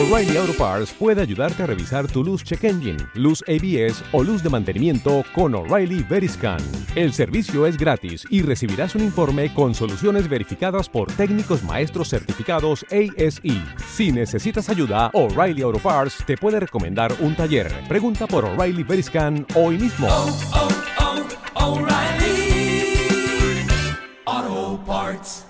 O'Reilly Auto Parts puede ayudarte a revisar tu luz check engine, luz ABS o luz de mantenimiento con O'Reilly Veriscan. El servicio es gratis y recibirás un informe con soluciones verificadas por técnicos maestros certificados ASE. Si necesitas ayuda, O'Reilly Auto Parts te puede recomendar un taller. Pregunta por O'Reilly Veriscan hoy mismo. O'Reilly Auto Parts.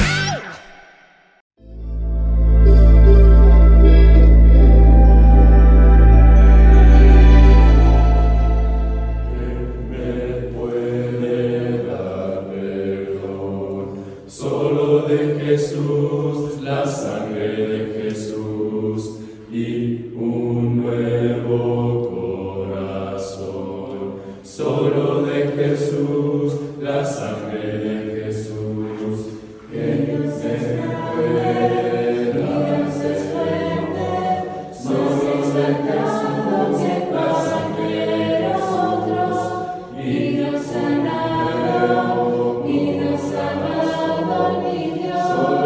Jesús, la sangre de Jesús y un nuevo corazón. Solo de Jesús, la sangre de Jesús, que me pueda defender. Solo de Jesús, la sangre de nosotros y nos sanado, y nos amado, mi Dios.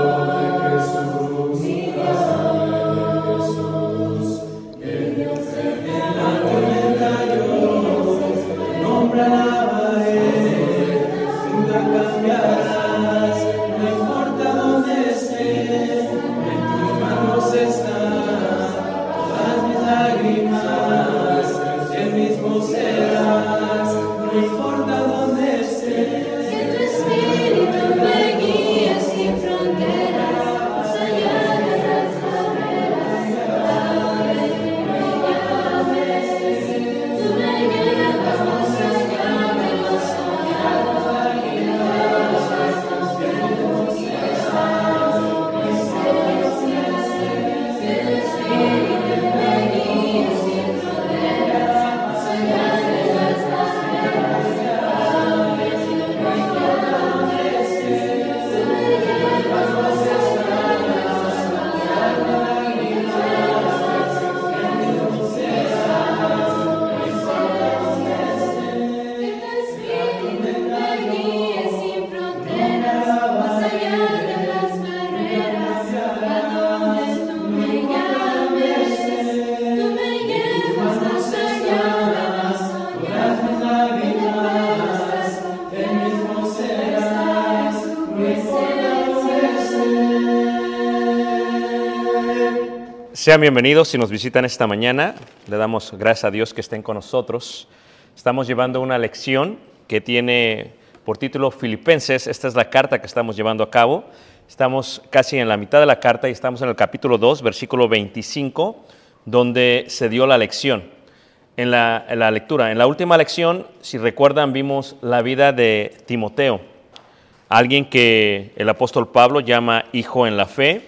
Sean bienvenidos si nos visitan esta mañana. Le damos gracias a Dios que estén con nosotros. Estamos llevando una lección que tiene por título Filipenses. Esta es la carta que estamos llevando a cabo. Estamos casi en la mitad de la carta y estamos en el capítulo 2, versículo 25, donde se dio la lección. En la lectura, en la última lección, si recuerdan, vimos la vida de Timoteo, alguien que el apóstol Pablo llama hijo en la fe,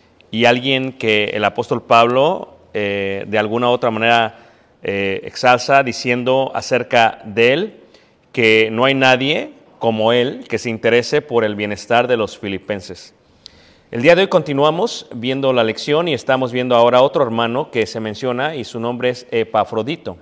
y alguien que el apóstol Pablo de alguna u otra manera exalza diciendo acerca de él que no hay nadie como él que se interese por el bienestar de los filipenses. El día de hoy continuamos viendo la lección y estamos viendo ahora otro hermano que se menciona y su nombre es Epafrodito.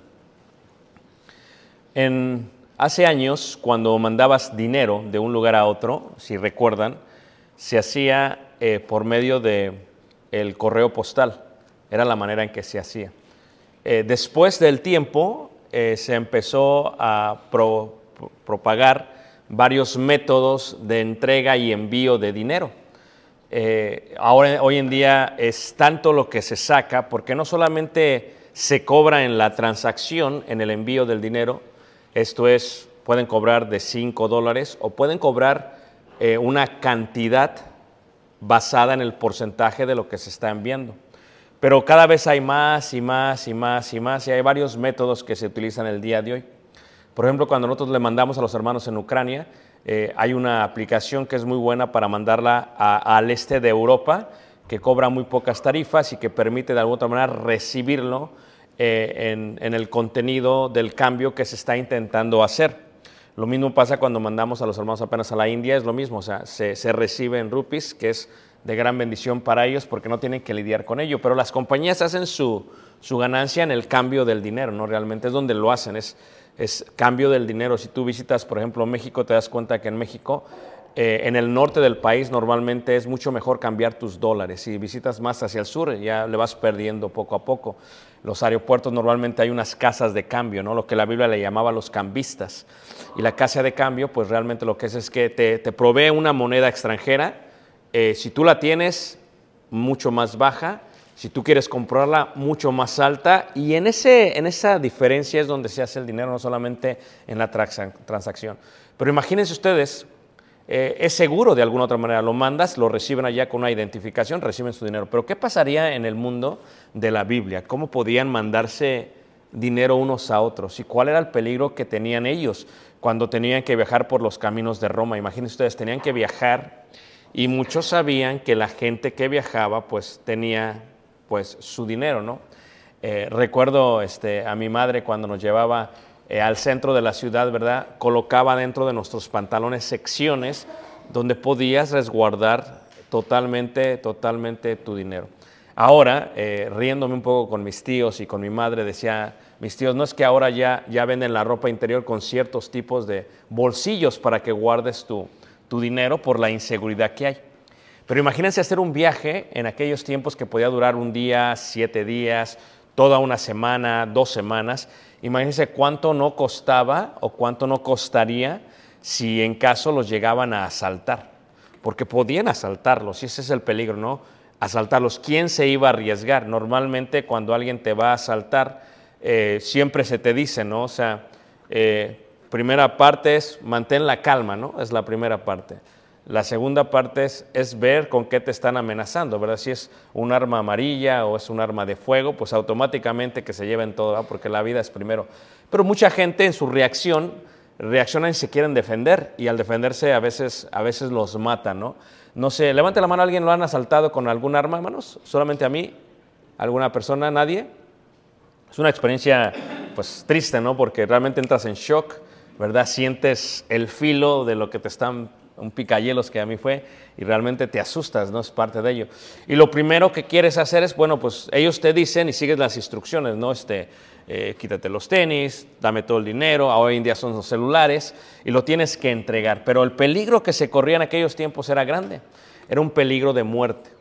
Hace años, cuando mandabas dinero de un lugar a otro, si recuerdan, se hacía por medio de el correo postal. Era la manera en que se hacía. Después del tiempo se empezó a propagar varios métodos de entrega y envío de dinero. Hoy en día es tanto lo que se saca, porque no solamente se cobra en la transacción, en el envío del dinero, esto es, pueden cobrar de $5 o pueden cobrar una cantidad basada en el porcentaje de lo que se está enviando. Pero cada vez hay más y más y más y más, y hay varios métodos que se utilizan el día de hoy. Por ejemplo, cuando nosotros le mandamos a los hermanos en Ucrania, hay una aplicación que es muy buena para mandarla al este de Europa, que cobra muy pocas tarifas y que permite de alguna otra manera recibirlo en el contenido del cambio que se está intentando hacer. Lo mismo pasa cuando mandamos a los hermanos apenas a la India, es lo mismo, o sea, se recibe en rupees, que es de gran bendición para ellos porque no tienen que lidiar con ello. Pero las compañías hacen su ganancia en el cambio del dinero, ¿no? Realmente es donde lo hacen, es cambio del dinero. Si tú visitas, por ejemplo, México, te das cuenta que en México En el norte del país normalmente es mucho mejor cambiar tus dólares. Si visitas más hacia el sur, ya le vas perdiendo poco a poco. Los aeropuertos normalmente hay unas casas de cambio, ¿no? Lo que la Biblia le llamaba los cambistas. Y la casa de cambio, pues realmente lo que es que te provee una moneda extranjera. Si tú la tienes, mucho más baja. Si tú quieres comprarla, mucho más alta. Y en esa diferencia es donde se hace el dinero, no solamente en la transacción. Pero imagínense ustedes, es seguro de alguna otra manera. Lo mandas, lo reciben allá con una identificación, reciben su dinero. Pero ¿qué pasaría en el mundo de la Biblia? ¿Cómo podían mandarse dinero unos a otros? ¿Y cuál era el peligro que tenían ellos cuando tenían que viajar por los caminos de Roma? Imagínense ustedes, tenían que viajar y muchos sabían que la gente que viajaba pues tenía pues su dinero, ¿no? Recuerdo a mi madre cuando nos llevaba al centro de la ciudad, ¿verdad? Colocaba dentro de nuestros pantalones secciones donde podías resguardar totalmente tu dinero. Ahora, riéndome un poco con mis tíos y con mi madre, decía, mis tíos, no es que ahora ya venden la ropa interior con ciertos tipos de bolsillos para que guardes tu dinero por la inseguridad que hay. Pero imagínense hacer un viaje en aquellos tiempos que podía durar un día, 7 días, toda una semana, 2 semanas. Imagínense cuánto no costaba o cuánto no costaría si en caso los llegaban a asaltar, porque podían asaltarlos y ese es el peligro, ¿no? Asaltarlos. ¿Quién se iba a arriesgar? Normalmente cuando alguien te va a asaltar, siempre se te dice, ¿no? O sea, primera parte es mantén la calma, ¿no? Es la primera parte. La segunda parte es ver con qué te están amenazando, ¿verdad? Si es un arma amarilla o es un arma de fuego, pues automáticamente que se lleven todo, ¿verdad? Porque la vida es primero. Pero mucha gente en su reaccionan y se quieren defender y al defenderse a veces los matan, ¿no? No sé, levante la mano, ¿alguien lo han asaltado con algún arma, hermanos? ¿Solamente a mí? ¿Alguna persona? ¿Nadie? Es una experiencia pues triste, ¿no? Porque realmente entras en shock, ¿verdad? Sientes el filo de lo que te están, un picayelos que a mí fue, y realmente te asustas, ¿no? Es parte de ello. Y lo primero que quieres hacer es, bueno, pues ellos te dicen y sigues las instrucciones, ¿no? Quítate los tenis, dame todo el dinero, hoy en día son los celulares, y lo tienes que entregar. Pero el peligro que se corría en aquellos tiempos era grande, era un peligro de muerte,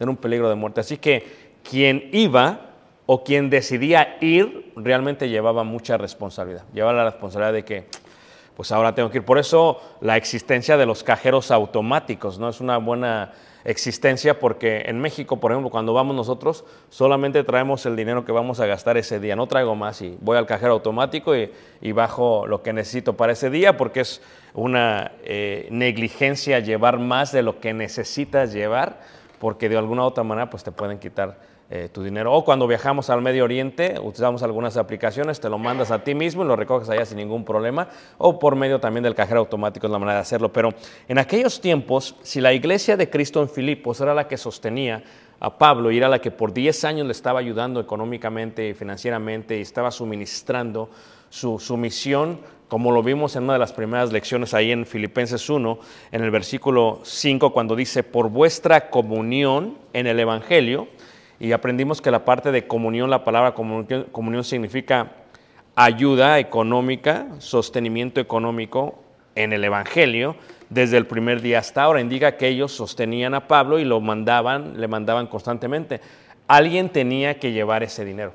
Así que quien iba o quien decidía ir realmente llevaba mucha responsabilidad, llevaba la responsabilidad de que pues ahora tengo que ir. Por eso la existencia de los cajeros automáticos, ¿no? Es una buena existencia porque en México, por ejemplo, cuando vamos nosotros, solamente traemos el dinero que vamos a gastar ese día. No traigo más y voy al cajero automático y bajo lo que necesito para ese día porque es una negligencia llevar más de lo que necesitas llevar porque de alguna u otra manera pues te pueden quitar tu dinero. O cuando viajamos al Medio Oriente, utilizamos algunas aplicaciones, te lo mandas a ti mismo y lo recoges allá sin ningún problema, o por medio también del cajero automático es la manera de hacerlo. Pero en aquellos tiempos, si la iglesia de Cristo en Filipos era la que sostenía a Pablo y era la que por 10 años le estaba ayudando económicamente y financieramente y estaba suministrando su misión, como lo vimos en una de las primeras lecciones ahí en Filipenses 1, en el versículo 5, cuando dice, por vuestra comunión en el Evangelio. Y aprendimos que la parte de comunión, la palabra comunión significa ayuda económica, sostenimiento económico en el Evangelio desde el primer día hasta ahora. Indica que ellos sostenían a Pablo y le mandaban constantemente. Alguien tenía que llevar ese dinero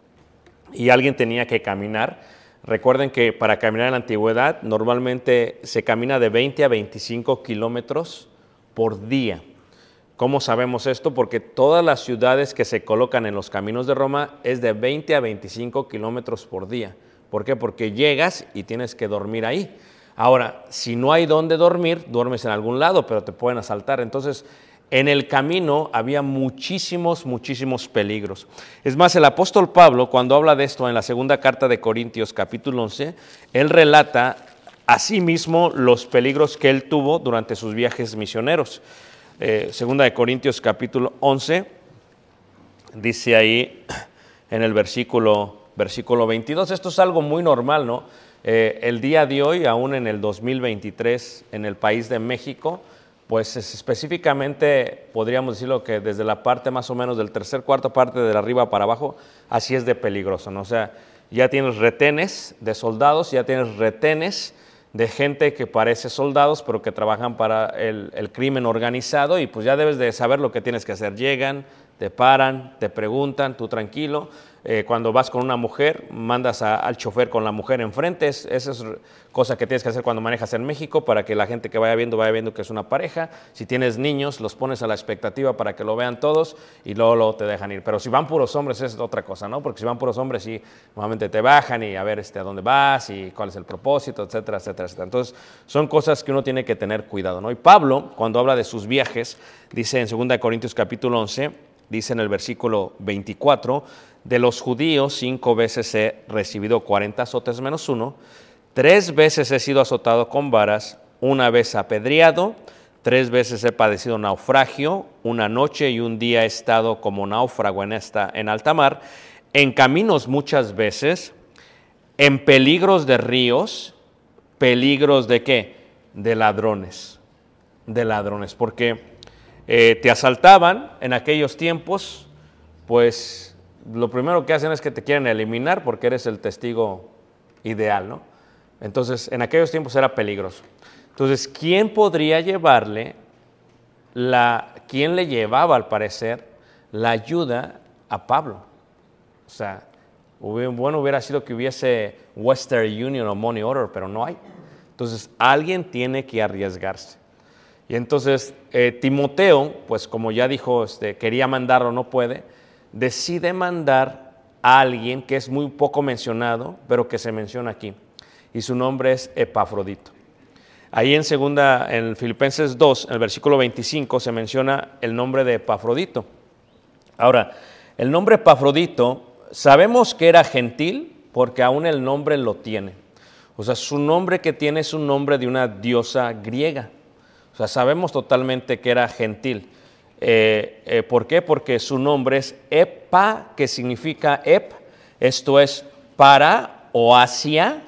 y alguien tenía que caminar. Recuerden que para caminar en la antigüedad normalmente se camina de 20 a 25 kilómetros por día. ¿Cómo sabemos esto? Porque todas las ciudades que se colocan en los caminos de Roma es de 20 a 25 kilómetros por día. ¿Por qué? Porque llegas y tienes que dormir ahí. Ahora, si no hay dónde dormir, duermes en algún lado, pero te pueden asaltar. Entonces, en el camino había muchísimos peligros. Es más, el apóstol Pablo, cuando habla de esto en la segunda carta de Corintios, capítulo 11, él relata asimismo los peligros que él tuvo durante sus viajes misioneros. Segunda de Corintios capítulo 11, dice ahí en el versículo 22, esto es algo muy normal, ¿no? El día de hoy, aún en el 2023, en el país de México, pues específicamente podríamos decirlo que desde la parte más o menos del cuarta parte de arriba para abajo, así es de peligroso, ¿no? O sea, ya tienes retenes de soldados, ya tienes retenes de gente que parece soldados, pero que trabajan para el crimen organizado, y pues ya debes de saber lo que tienes que hacer. Llegan, te paran, te preguntan, tú tranquilo. Cuando vas con una mujer, mandas al chofer con la mujer enfrente. Esa es cosa que tienes que hacer cuando manejas en México, para que la gente que vaya viendo que es una pareja. Si tienes niños, los pones a la expectativa para que lo vean todos y luego te dejan ir. Pero si van puros hombres es otra cosa, ¿no? Porque si van puros hombres, sí, normalmente te bajan y a ver a dónde vas y cuál es el propósito, etcétera, etcétera, etcétera. Entonces, son cosas que uno tiene que tener cuidado, ¿no? Y Pablo, cuando habla de sus viajes, dice en 2 Corintios capítulo 11, dice en el versículo 24, de los judíos 5 veces he recibido 40 azotes menos 1, 3 veces he sido azotado con varas, 1 vez apedreado, 3 veces he padecido naufragio, 1 noche y 1 día he estado como náufrago en alta mar, en caminos muchas veces, en peligros de ríos. ¿Peligros de qué? De ladrones, porque te asaltaban en aquellos tiempos, pues lo primero que hacen es que te quieren eliminar porque eres el testigo ideal, ¿no? Entonces, en aquellos tiempos era peligroso. Entonces, ¿quién podría llevarle quién le llevaba, al parecer, la ayuda a Pablo? O sea, bueno hubiera sido que hubiese Western Union o Money Order, pero no hay. Entonces, alguien tiene que arriesgarse. Y entonces, Timoteo, pues como ya dijo, quería mandarlo, no puede, decide mandar a alguien que es muy poco mencionado, pero que se menciona aquí. Y su nombre es Epafrodito. Ahí en Filipenses 2, en el versículo 25, se menciona el nombre de Epafrodito. Ahora, el nombre Epafrodito, sabemos que era gentil porque aún el nombre lo tiene. O sea, su nombre que tiene es un nombre de una diosa griega. O sea, sabemos totalmente que era gentil. ¿Por qué? Porque su nombre es Epa, que significa esto es para o hacia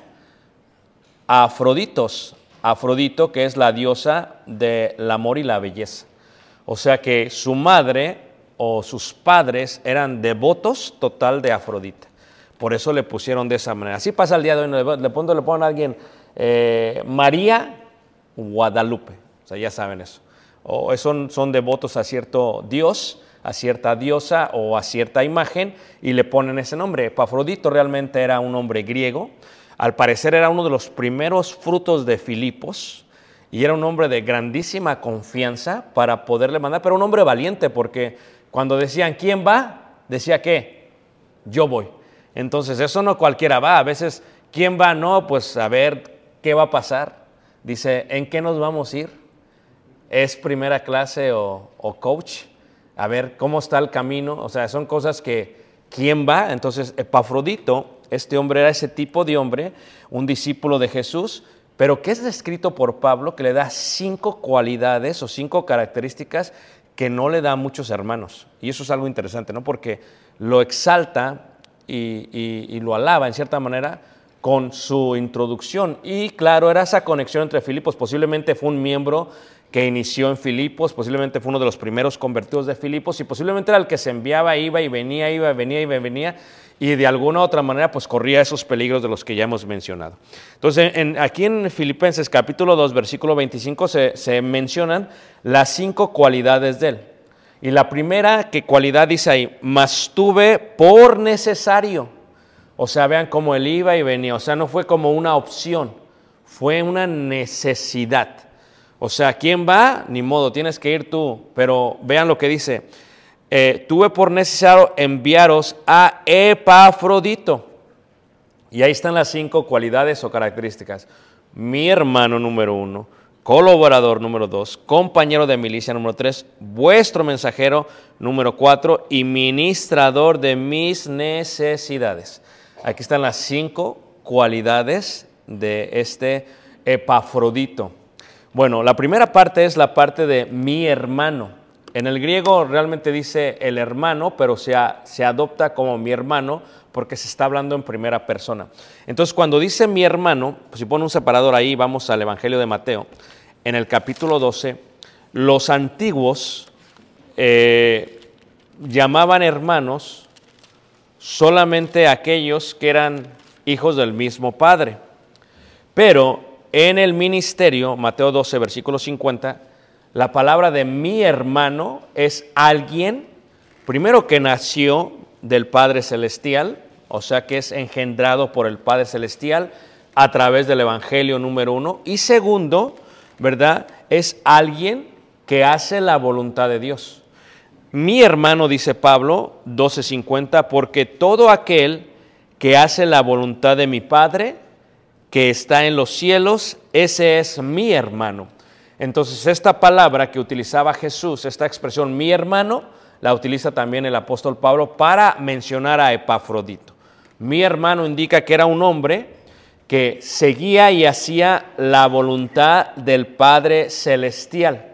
Afroditos. Afrodito, que es la diosa del amor y la belleza. O sea que su madre o sus padres eran devotos total de Afrodita. Por eso le pusieron de esa manera. Así pasa el día de hoy. Le ponen a alguien María Guadalupe. O sea, ya saben eso. O son devotos a cierto dios, a cierta diosa o a cierta imagen, y le ponen ese nombre. Epafrodito realmente era un hombre griego. Al parecer era uno de los primeros frutos de Filipos y era un hombre de grandísima confianza para poderle mandar, pero un hombre valiente, porque cuando decían ¿quién va? Decía ¿qué? Yo voy. Entonces eso no cualquiera va. A veces ¿quién va? No, pues a ver qué va a pasar. Dice, ¿en qué nos vamos a ir? ¿Es primera clase o coach? A ver cómo está el camino. O sea, son cosas que ¿quién va? Entonces Epafrodito, este hombre era ese tipo de hombre, un discípulo de Jesús, pero que es descrito por Pablo, que le da 5 cualidades o 5 características que no le da a muchos hermanos. Y eso es algo interesante, ¿no? Porque lo exalta y lo alaba en cierta manera con su introducción. Y claro, era esa conexión entre Filipos. Posiblemente fue un miembro que inició en Filipos, posiblemente fue uno de los primeros convertidos de Filipos, y posiblemente era el que se enviaba, iba y venía, y de alguna u otra manera pues corría esos peligros de los que ya hemos mencionado. Entonces, aquí en Filipenses capítulo 2, versículo 25, se mencionan las 5 cualidades de él. Y la primera cualidad dice ahí, mas tuve por necesario. O sea, vean cómo él iba y venía. O sea, no fue como una opción, fue una necesidad. O sea, ¿quién va? Ni modo, tienes que ir tú. Pero vean lo que dice. Tuve por necesario enviaros a Epafrodito. Y ahí están las 5 cualidades o características. Mi hermano número 1, colaborador número 2, compañero de milicia número 3, vuestro mensajero número 4 y ministrador de mis necesidades. Aquí están las 5 cualidades de este Epafrodito. Bueno, la primera parte es la parte de mi hermano. En el griego realmente dice el hermano, pero se adopta como mi hermano porque se está hablando en primera persona. Entonces, cuando dice mi hermano, pues si pone un separador ahí, vamos al Evangelio de Mateo, en el capítulo 12, los antiguos llamaban hermanos solamente a aquellos que eran hijos del mismo padre. Pero en el ministerio, Mateo 12, versículo 50, la palabra de mi hermano es alguien, primero que nació del Padre Celestial, o sea que es engendrado por el Padre Celestial a través del Evangelio número 1. Y segundo, ¿verdad? Es alguien que hace la voluntad de Dios. Mi hermano, dice Pablo, 12:50, porque todo aquel que hace la voluntad de mi Padre, que está en los cielos, ese es mi hermano. Entonces, esta palabra que utilizaba Jesús, esta expresión, mi hermano, la utiliza también el apóstol Pablo para mencionar a Epafrodito. Mi hermano indica que era un hombre que seguía y hacía la voluntad del Padre Celestial.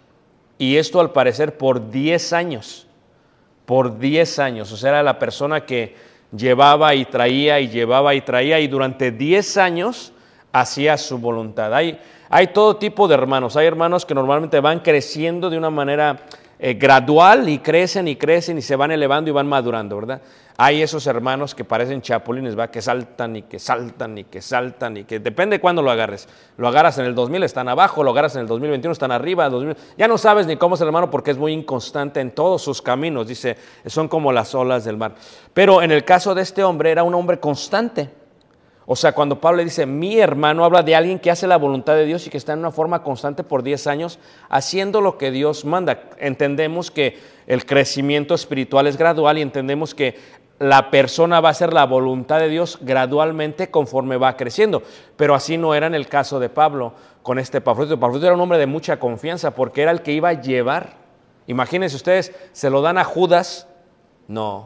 Y esto al parecer por 10 años. Por 10 años. O sea, era la persona que llevaba y traía y llevaba y traía, y durante 10 años hacía su voluntad. Hay todo tipo de hermanos. Hay hermanos que normalmente van creciendo de una manera gradual y crecen y se van elevando y van madurando, ¿verdad? Hay esos hermanos que parecen chapulines, ¿va? Que saltan y que saltan y que saltan y que depende de cuándo lo agarres. Lo agarras en el 2000, están abajo, lo agarras en el 2021, están arriba. Ya no sabes ni cómo es el hermano porque es muy inconstante en todos sus caminos. Dice, son como las olas del mar. Pero en el caso de este hombre, era un hombre constante. O sea, cuando Pablo dice mi hermano, habla de alguien que hace la voluntad de Dios y que está en una forma constante por 10 años haciendo lo que Dios manda. Entendemos que el crecimiento espiritual es gradual y entendemos que la persona va a hacer la voluntad de Dios gradualmente conforme va creciendo. Pero así no era en el caso de Pablo con este Epafrodito. Epafrodito era un hombre de mucha confianza porque era el que iba a llevar. Imagínense ustedes, se lo dan a Judas, no,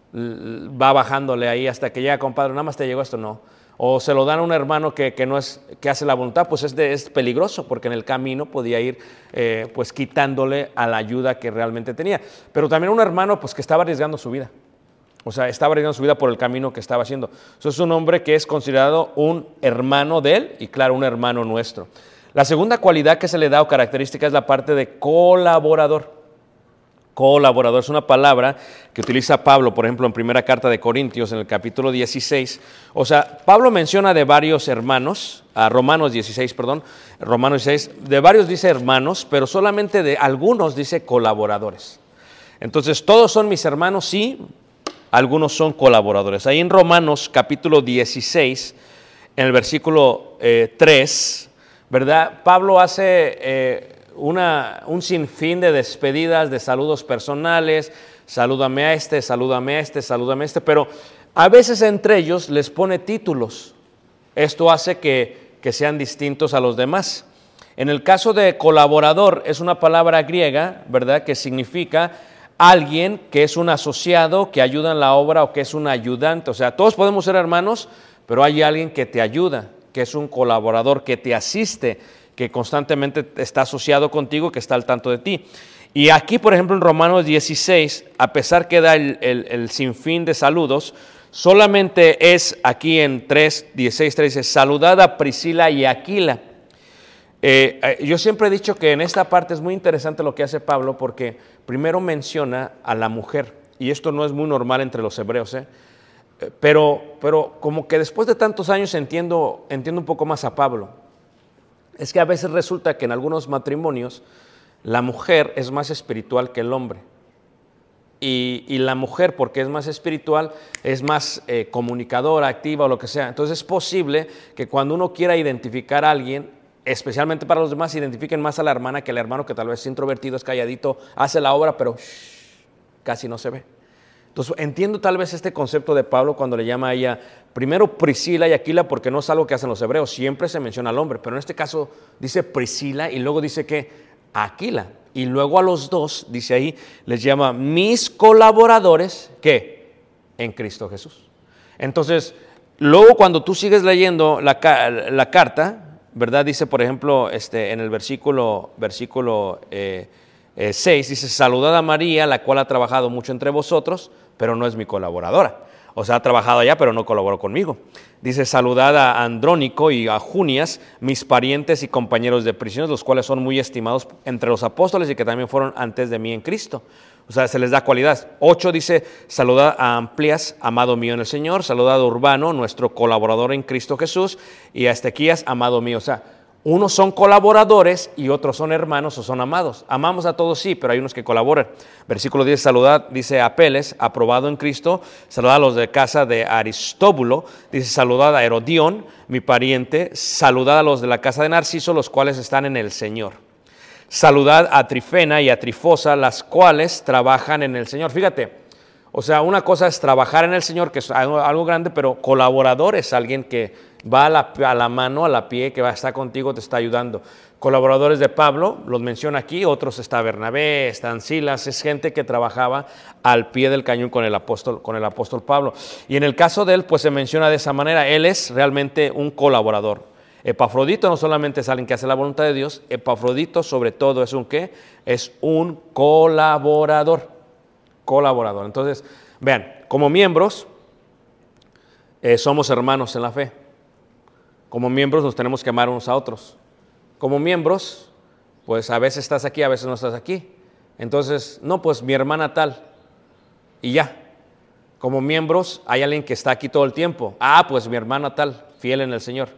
va bajándole ahí hasta que llega, compadre, nada más te llegó esto, no. O se lo dan a un hermano que no es, que hace la voluntad, pues es peligroso porque en el camino podía ir pues quitándole a la ayuda que realmente tenía. Pero también un hermano pues que estaba arriesgando su vida. O sea, estaba arriesgando su vida por el camino que estaba haciendo. Eso es un hombre que es considerado un hermano de él y claro, un hermano nuestro. La segunda cualidad que se le da o característica es la parte de colaborador. Colaborador es una palabra que utiliza Pablo, por ejemplo, en primera carta de Corintios, en el capítulo 16. O sea, Pablo menciona de varios hermanos, Romanos 16, de varios dice hermanos, pero solamente de algunos dice colaboradores. Entonces, todos son mis hermanos, sí, algunos son colaboradores. Ahí en Romanos capítulo 16, en el versículo 3, ¿verdad? Pablo hace un sinfín de despedidas, de saludos personales, salúdame a este, salúdame a este, salúdame a este, pero a veces entre ellos les pone títulos. Esto hace que sean distintos a los demás. En el caso de colaborador es una palabra griega, ¿verdad? Que significa alguien que es un asociado, que ayuda en la obra o que es un ayudante. O sea, todos podemos ser hermanos, pero hay alguien que te ayuda, que es un colaborador, que te asiste, que constantemente está asociado contigo, que está al tanto de ti. Y aquí, por ejemplo, en Romanos 16, a pesar que da el sinfín de saludos, solamente es aquí en 16, 3, dice, saludad a Priscila y Aquila. Yo siempre he dicho que en esta parte es muy interesante lo que hace Pablo porque primero menciona a la mujer y esto no es muy normal entre los hebreos, pero como que después de tantos años entiendo un poco más a Pablo. Es que a veces resulta que en algunos matrimonios la mujer es más espiritual que el hombre y la mujer, porque es más espiritual, es más comunicadora, activa o lo que sea. Entonces es posible que cuando uno quiera identificar a alguien, especialmente para los demás, identifiquen más a la hermana que al hermano, que tal vez es introvertido, es calladito, hace la obra, pero casi no se ve. Entonces entiendo tal vez este concepto de Pablo cuando le llama a ella, primero Priscila y Aquila, porque no es algo que hacen los hebreos, siempre se menciona al hombre, pero en este caso dice Priscila y luego dice que Aquila, y luego a los dos, dice ahí, les llama mis colaboradores, ¿qué? En Cristo Jesús. Entonces, luego cuando tú sigues leyendo la carta, ¿verdad? Dice, por ejemplo, en el versículo 6, dice, saludad a María, la cual ha trabajado mucho entre vosotros, pero no es mi colaboradora. O sea, ha trabajado allá, pero no colaboró conmigo. Dice, saludad a Andrónico y a Junias, mis parientes y compañeros de prisiones, los cuales son muy estimados entre los apóstoles y que también fueron antes de mí en Cristo. O sea, se les da cualidad. 8 dice, saludad a Amplias, amado mío en el Señor. Saludad a Urbano, nuestro colaborador en Cristo Jesús. Y a Estequías, amado mío. O sea, unos son colaboradores y otros son hermanos o son amados. Amamos a todos, sí, pero hay unos que colaboran. Versículo 10, saludad, dice a Apeles, aprobado en Cristo. Saludad a los de casa de Aristóbulo. Dice, saludad a Herodión, mi pariente. Saludad a los de la casa de Narciso, los cuales están en el Señor. Saludad a Trifena y a Trifosa, las cuales trabajan en el Señor. Fíjate, o sea, una cosa es trabajar en el Señor, que es algo grande, pero colaborador es alguien que va a la mano, a la pie, que va a estar contigo, te está ayudando. Colaboradores de Pablo, los menciona aquí, otros está Bernabé, están Silas, es gente que trabajaba al pie del cañón con el apóstol Pablo. Y en el caso de él, pues se menciona de esa manera, él es realmente un colaborador. Epafrodito no solamente es alguien que hace la voluntad de Dios, Epafrodito sobre todo es un ¿qué? Es un colaborador. Colaborador. Entonces, vean, como miembros somos hermanos en la fe. Como miembros nos tenemos que amar unos a otros. Como miembros, pues a veces estás aquí, a veces no estás aquí. Entonces, no, pues mi hermana tal. Y ya. Como miembros hay alguien que está aquí todo el tiempo. Ah, pues mi hermana tal, fiel en el Señor.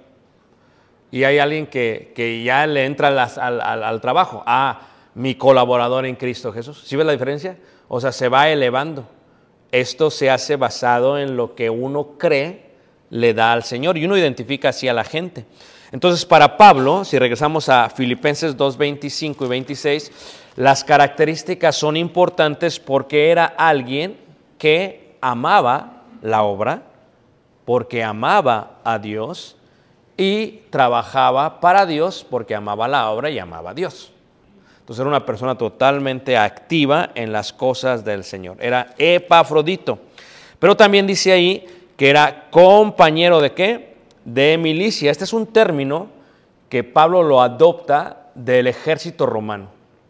Y hay alguien que ya le entra al trabajo. Ah, mi colaborador en Cristo Jesús. ¿Sí ves la diferencia? O sea, se va elevando. Esto se hace basado en lo que uno cree le da al Señor y uno identifica así a la gente. Entonces, para Pablo, si regresamos a Filipenses 2, 25 y 26, las características son importantes porque era alguien que amaba la obra, porque amaba a Dios y trabajaba para Dios porque amaba la obra y amaba a Dios. Entonces era una persona totalmente activa en las cosas del Señor. Era Epafrodito. Pero también dice ahí que era compañero de ¿qué? De milicia. Este es un término que Pablo lo adopta del ejército romano.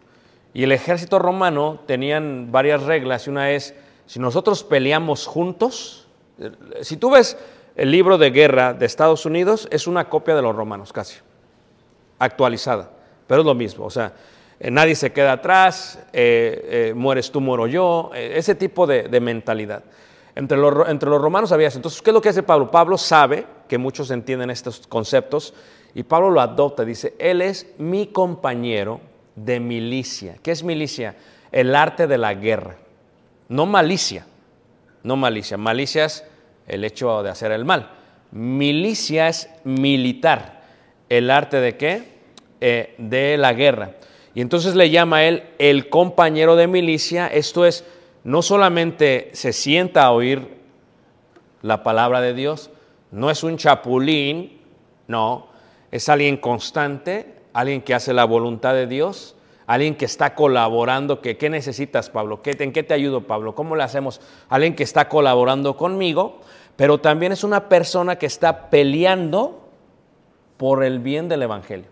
Y el ejército romano tenían varias reglas. Y una es, si nosotros peleamos juntos, si tú ves el libro de guerra de Estados Unidos, es una copia de los romanos casi, actualizada, pero es lo mismo. O sea, nadie se queda atrás, mueres tú, muero yo, ese tipo de mentalidad. Entre los romanos había eso. Entonces, ¿qué es lo que hace Pablo? Pablo sabe que muchos entienden estos conceptos y Pablo lo adopta. Dice, él es mi compañero de milicia. ¿Qué es milicia? El arte de la guerra. No malicia. No malicia. Malicia es el hecho de hacer el mal. Milicia es militar. ¿El arte de qué? De la guerra. Y entonces le llama a él el compañero de milicia. Esto es, no solamente se sienta a oír la palabra de Dios, no es un chapulín, no, es alguien constante, alguien que hace la voluntad de Dios, alguien que está colaborando. ¿Qué necesitas, Pablo? ¿En qué te ayudo, Pablo? ¿Cómo le hacemos? Alguien que está colaborando conmigo, pero también es una persona que está peleando por el bien del evangelio.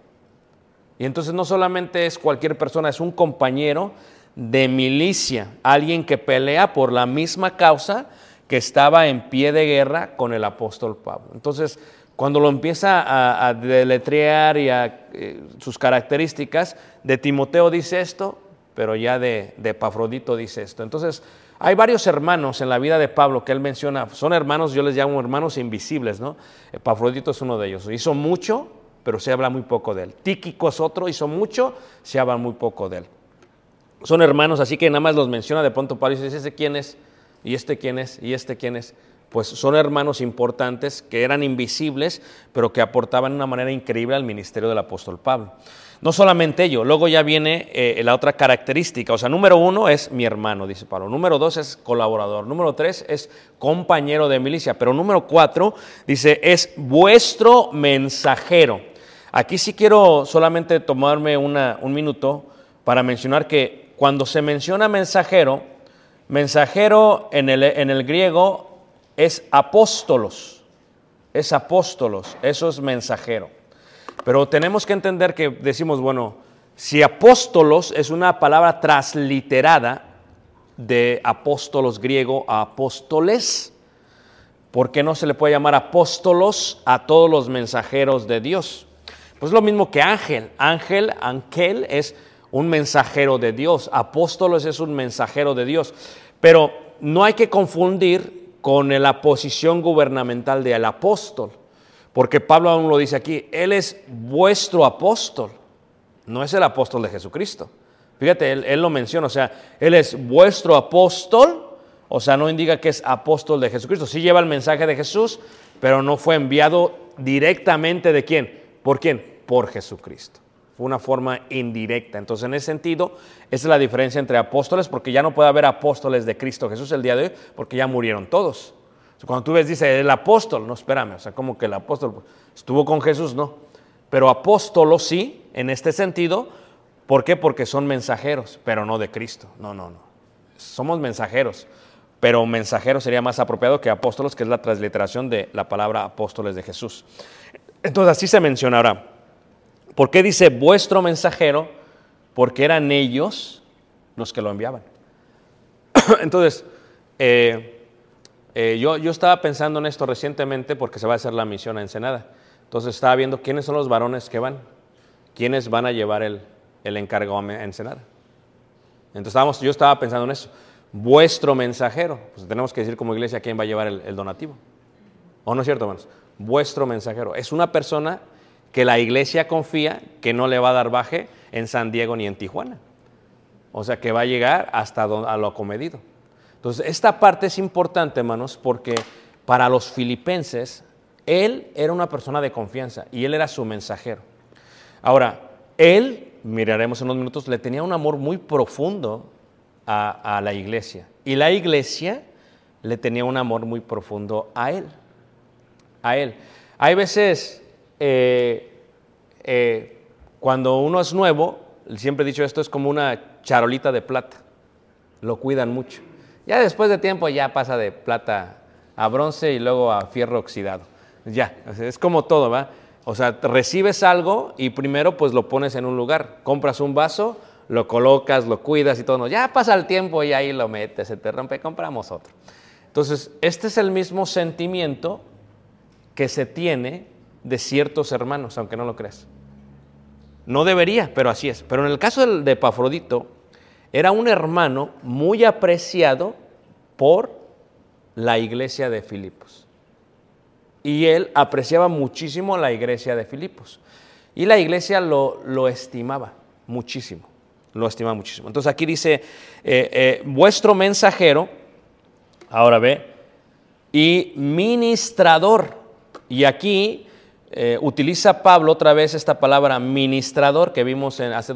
Y entonces no solamente es cualquier persona, es un compañero de milicia, alguien que pelea por la misma causa que estaba en pie de guerra con el apóstol Pablo. Entonces, cuando lo empieza a deletrear y sus características, de Timoteo dice esto, pero ya de Epafrodito dice esto. Entonces, hay varios hermanos en la vida de Pablo que él menciona, son hermanos, yo les llamo hermanos invisibles, ¿no? Epafrodito es uno de ellos. Hizo mucho, pero se habla muy poco de él. Tíquico es otro, hizo mucho, se habla muy poco de él. Son hermanos, así que nada más los menciona de pronto Pablo y dice, ¿ese quién es? ¿Y este quién es? ¿Y este quién es? Pues son hermanos importantes que eran invisibles, pero que aportaban de una manera increíble al ministerio del apóstol Pablo. No solamente ello, luego ya viene la otra característica. O sea, número 1 es mi hermano, dice Pablo. Número 2 es colaborador. Número 3 es compañero de milicia. Pero número 4 dice, es vuestro mensajero. Aquí sí quiero solamente tomarme un minuto para mencionar que cuando se menciona mensajero, mensajero en el griego es apóstolos, eso es mensajero. Pero tenemos que entender que decimos, bueno, si apóstolos es una palabra transliterada de apóstolos griego a apóstoles, ¿por qué no se le puede llamar apóstolos a todos los mensajeros de Dios? Pues lo mismo que ángel. Ángel es un mensajero de Dios. Apóstoles es un mensajero de Dios. Pero no hay que confundir con la posición gubernamental del apóstol, porque Pablo aún lo dice aquí, Él es vuestro apóstol, no es el apóstol de Jesucristo. Fíjate, él lo menciona, o sea, Él es vuestro apóstol, o sea, no indica que es apóstol de Jesucristo. Sí lleva el mensaje de Jesús, pero no fue enviado directamente ¿de quién? ¿Por quién? Por Jesucristo. Fue una forma indirecta. Entonces, en ese sentido, esa es la diferencia entre apóstoles, porque ya no puede haber apóstoles de Cristo Jesús el día de hoy, porque ya murieron todos. O sea, cuando tú ves, dice, el apóstol, no, espérame, o sea, como que el apóstol estuvo con Jesús, no. Pero apóstolos sí, en este sentido. ¿Por qué? Porque son mensajeros, pero no de Cristo. No. Somos mensajeros, pero mensajeros sería más apropiado que apóstolos, que es la transliteración de la palabra apóstoles de Jesús. Entonces, así se menciona ahora. ¿Por qué dice vuestro mensajero? Porque eran ellos los que lo enviaban. Entonces, yo estaba pensando en esto recientemente porque se va a hacer la misión a Ensenada. Entonces estaba viendo quiénes son los varones que van, quiénes van a llevar el encargo a Ensenada. Entonces yo estaba pensando en eso. Vuestro mensajero, pues tenemos que decir como iglesia quién va a llevar el donativo. ¿O no es cierto, hermanos? Vuestro mensajero. Es una persona que la iglesia confía que no le va a dar baje en San Diego ni en Tijuana. O sea, que va a llegar hasta a lo acomedido. Entonces, esta parte es importante, hermanos, porque para los filipenses, él era una persona de confianza y él era su mensajero. Ahora, él, miraremos en unos minutos, le tenía un amor muy profundo a la iglesia. Y la iglesia le tenía un amor muy profundo a él. A él. Hay veces, cuando uno es nuevo, siempre he dicho esto, es como una charolita de plata. Lo cuidan mucho. Ya después de tiempo ya pasa de plata a bronce y luego a fierro oxidado. Ya, es como todo, ¿va? O sea, recibes algo y primero pues lo pones en un lugar. Compras un vaso, lo colocas, lo cuidas y todo. Ya pasa el tiempo y ahí lo metes, se te rompe, compramos otro. Entonces, este es el mismo sentimiento que se tiene de ciertos hermanos, aunque no lo creas. No debería, pero así es. Pero en el caso de Epafrodito, era un hermano muy apreciado por la iglesia de Filipos. Y él apreciaba muchísimo la iglesia de Filipos. Y la iglesia lo estimaba muchísimo. Lo estimaba muchísimo. Entonces aquí dice, vuestro mensajero, ahora ve, y ministrador. Y aquí utiliza Pablo otra vez esta palabra ministrador que vimos hace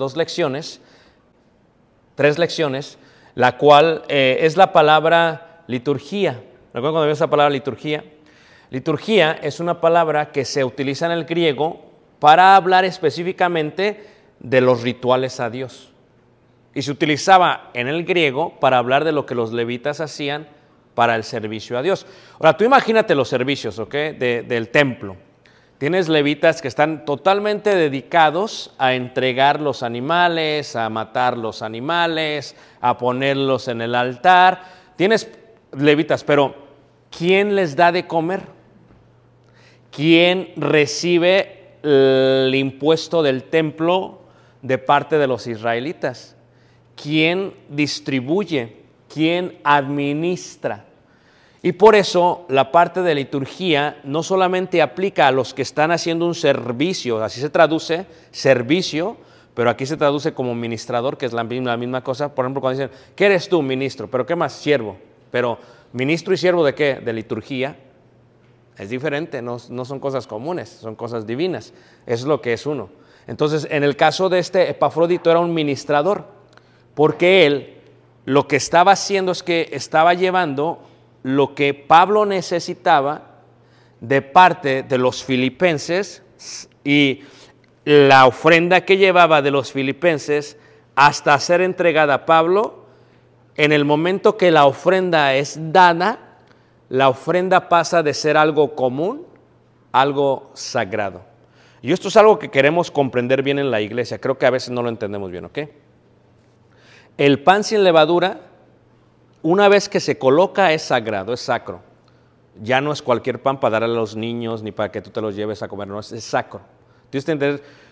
3 lecciones, la cual es la palabra liturgia. ¿Recuerdan cuando vimos esa palabra liturgia? Liturgia es una palabra que se utiliza en el griego para hablar específicamente de los rituales a Dios. Y se utilizaba en el griego para hablar de lo que los levitas hacían para el servicio a Dios. Ahora, tú imagínate los servicios, ¿ok? Del templo. Tienes levitas que están totalmente dedicados a entregar los animales, a matar los animales, a ponerlos en el altar. Tienes levitas, pero ¿quién les da de comer? ¿Quién recibe el impuesto del templo de parte de los israelitas? ¿Quién distribuye? ¿Quién administra? Y por eso la parte de liturgia no solamente aplica a los que están haciendo un servicio, así se traduce, servicio, pero aquí se traduce como ministrador, que es la misma cosa. Por ejemplo, cuando dicen, ¿qué eres tú, ministro? ¿Pero qué más? Siervo. Pero, ¿ministro y siervo de qué? De liturgia. Es diferente, no son cosas comunes, son cosas divinas. Eso es lo que es uno. Entonces, en el caso de este Epafrodito era un ministrador, porque él lo que estaba haciendo es que estaba llevando lo que Pablo necesitaba de parte de los filipenses y la ofrenda que llevaba de los filipenses hasta ser entregada a Pablo. En el momento que la ofrenda es dada, la ofrenda pasa de ser algo común a algo sagrado. Y esto es algo que queremos comprender bien en la iglesia. Creo que a veces no lo entendemos bien, ¿ok? El pan sin levadura, una vez que se coloca, es sagrado, es sacro. Ya no es cualquier pan para dar a los niños ni para que tú te los lleves a comer, no, es sacro. Tienes que entender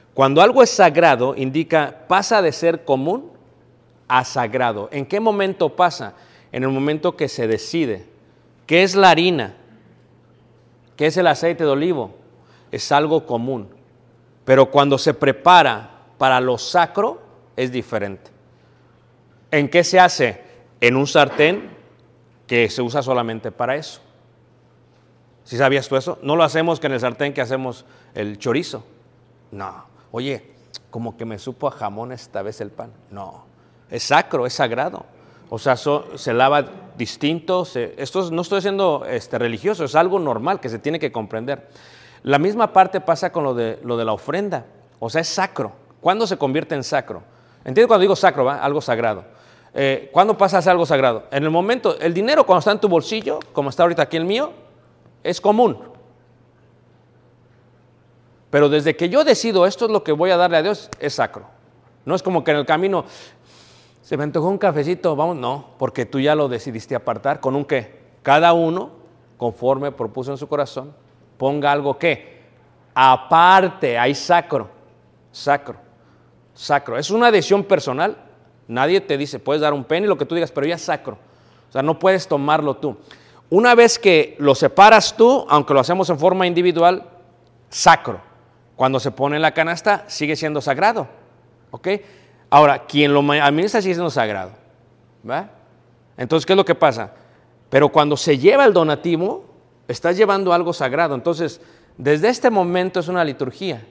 Cuando algo es sagrado, indica, pasa de ser común a sagrado. ¿En qué momento pasa? En el momento que se decide. ¿Qué es la harina? ¿Qué es el aceite de olivo? Es algo común. Pero cuando se prepara para lo sacro, es diferente. ¿En qué se hace? En un sartén que se usa solamente para eso. ¿Sí sabías tú eso? No lo hacemos que en el sartén que hacemos el chorizo. No. Oye, como que me supo a jamón esta vez el pan. No. Es sacro, es sagrado. O sea, se lava distinto. Esto no estoy siendo religioso, es algo normal que se tiene que comprender. La misma parte pasa con lo de la ofrenda. O sea, es sacro. ¿Cuándo se convierte en sacro? ¿Entiendes cuando digo sacro, va? Algo sagrado. ¿Cuándo pasa a ser algo sagrado? En el momento, el dinero cuando está en tu bolsillo, como está ahorita aquí el mío, es común. Pero desde que yo decido esto es lo que voy a darle a Dios, es sacro. No es como que en el camino se me antojó un cafecito, vamos, no, porque tú ya lo decidiste apartar. ¿Con un qué? Cada uno, conforme propuso en su corazón, ponga algo que aparte, hay sacro. Es una decisión personal. Nadie te dice, puedes dar un penny, lo que tú digas, pero ya es sacro. O sea, no puedes tomarlo tú. Una vez que lo separas tú, aunque lo hacemos en forma individual, sacro. Cuando se pone en la canasta, sigue siendo sagrado. ¿Ok? Ahora, quien lo administra sigue siendo sagrado. ¿Va? Entonces, ¿qué es lo que pasa? Pero cuando se lleva el donativo, estás llevando algo sagrado. Entonces, desde este momento es una liturgia.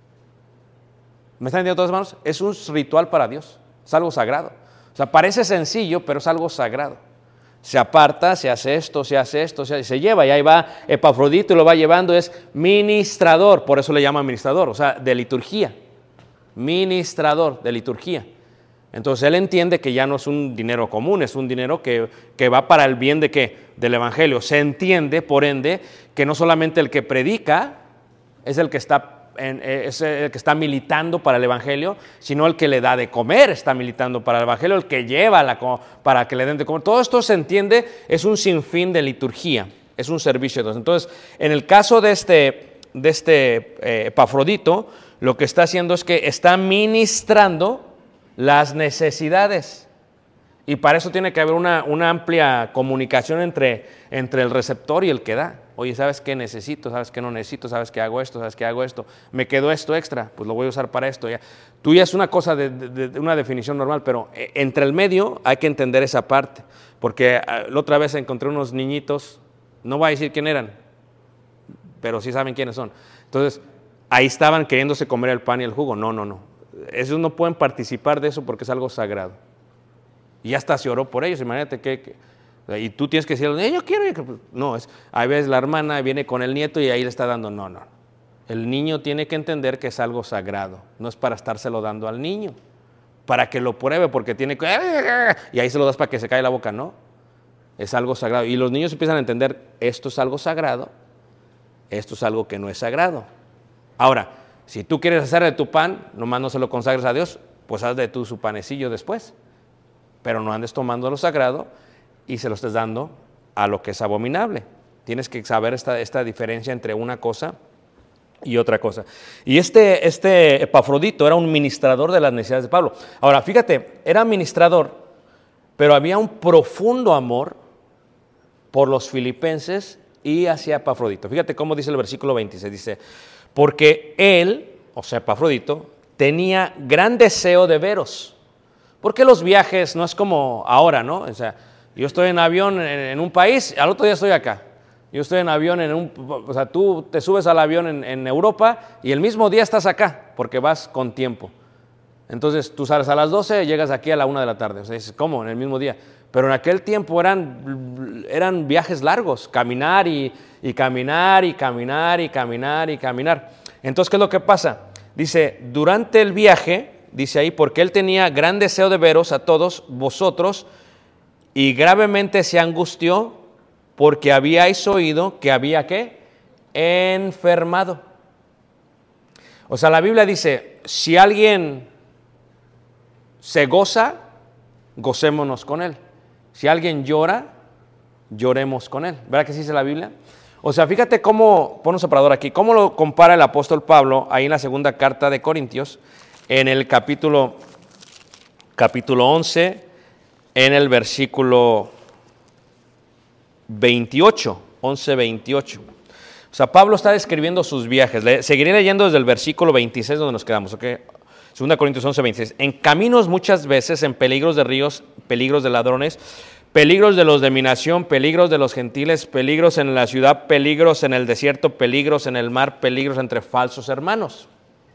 ¿Me están entendiendo todos, hermanos? Es un ritual para Dios. Es algo sagrado. O sea, parece sencillo, pero es algo sagrado. Se aparta, se hace esto, se lleva, y ahí va Epafrodito y lo va llevando, es ministrador, por eso le llama ministrador, o sea, de liturgia. Ministrador de liturgia. Entonces él entiende que ya no es un dinero común, es un dinero que va para el bien de ¿qué? Del evangelio. Se entiende, por ende, que no solamente el que predica es el que está militando para el evangelio, sino el que le da de comer está militando para el evangelio, el que lleva para que le den de comer. Todo esto se entiende, es un sinfín de liturgia, es un servicio de Dios. Entonces, en el caso de este Epafrodito, lo que está haciendo es que está ministrando las necesidades. Y para eso tiene que haber una amplia comunicación entre el receptor y el que da. Oye, ¿sabes qué necesito? ¿Sabes qué no necesito? ¿Sabes qué hago esto? ¿Sabes qué hago esto? Me quedó esto extra, pues lo voy a usar para esto. Ya. Tú ya es una cosa de una definición normal, pero entre el medio hay que entender esa parte. Porque la otra vez encontré unos niñitos, no voy a decir quién eran, pero sí saben quiénes son. Entonces, ahí estaban queriéndose comer el pan y el jugo. No. Ellos no pueden participar de eso porque es algo sagrado. Y hasta se oró por ellos. Imagínate y tú tienes que decirle, yo quiero. No, a veces la hermana viene con el nieto y ahí le está dando. No. El niño tiene que entender que es algo sagrado. No es para estárselo dando al niño, para que lo pruebe, porque tiene que. Y ahí se lo das para que se caiga la boca. No. Es algo sagrado. Y los niños empiezan a entender, esto es algo sagrado, esto es algo que no es sagrado. Ahora, si tú quieres hacer de tu pan, nomás no se lo consagres a Dios, pues haz de tú su panecillo después. Pero no andes tomando lo sagrado y se lo estés dando a lo que es abominable. Tienes que saber esta diferencia entre una cosa y otra cosa. Y este Epafrodito era un ministrador de las necesidades de Pablo. Ahora, fíjate, era ministrador, pero había un profundo amor por los filipenses y hacia Epafrodito. Fíjate cómo dice el versículo 26, dice, porque él, o sea, Epafrodito, tenía gran deseo de veros. Porque los viajes no es como ahora, ¿no? O sea, yo estoy en avión en un país, al otro día estoy acá. Yo estoy en avión o sea, tú te subes al avión en Europa y el mismo día estás acá, porque vas con tiempo. Entonces, tú sales a las 12 y llegas aquí a la 1 de la tarde. O sea, dices, ¿cómo? En el mismo día. Pero en aquel tiempo eran viajes largos, caminar y caminar y caminar y caminar y caminar. Entonces, ¿qué es lo que pasa? Dice, durante el viaje, dice ahí, porque él tenía gran deseo de veros a todos vosotros y gravemente se angustió porque habíais oído que había, ¿qué? Enfermado. O sea, la Biblia dice, si alguien se goza, gocémonos con él. Si alguien llora, lloremos con él. ¿Verdad que sí dice la Biblia? O sea, fíjate cómo, pon un separador aquí, cómo lo compara el apóstol Pablo ahí en la segunda carta de Corintios, en el capítulo 11, en el versículo 28, 11:28. O sea, Pablo está describiendo sus viajes. Seguiré leyendo desde el versículo 26 donde nos quedamos, ¿ok? 2 Corintios 11:26. En caminos muchas veces, en peligros de ríos, peligros de ladrones, peligros de los de mi nación, peligros de los gentiles, peligros en la ciudad, peligros en el desierto, peligros en el mar, peligros entre falsos hermanos.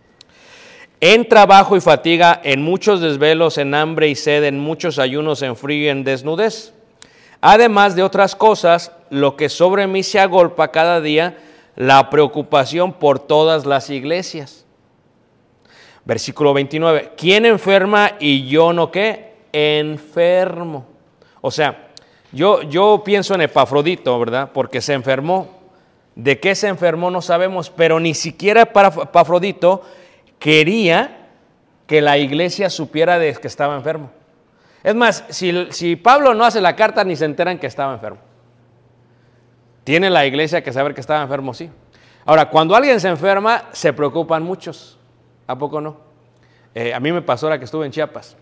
En trabajo y fatiga, en muchos desvelos, en hambre y sed, en muchos ayunos, en frío y en desnudez. Además de otras cosas, lo que sobre mí se agolpa cada día, la preocupación por todas las iglesias. Versículo 29. ¿Quién enferma y yo no qué? Enfermo. O sea, yo pienso en Epafrodito, ¿verdad? Porque se enfermó. ¿De qué se enfermó? No sabemos, pero ni siquiera Epafrodito quería que la iglesia supiera de que estaba enfermo. Es más, si Pablo no hace la carta, ni se enteran que estaba enfermo. Tiene la iglesia que saber que estaba enfermo, sí. Ahora, cuando alguien se enferma, se preocupan muchos. ¿A poco no? A mí me pasó ahora que estuve en Chiapas.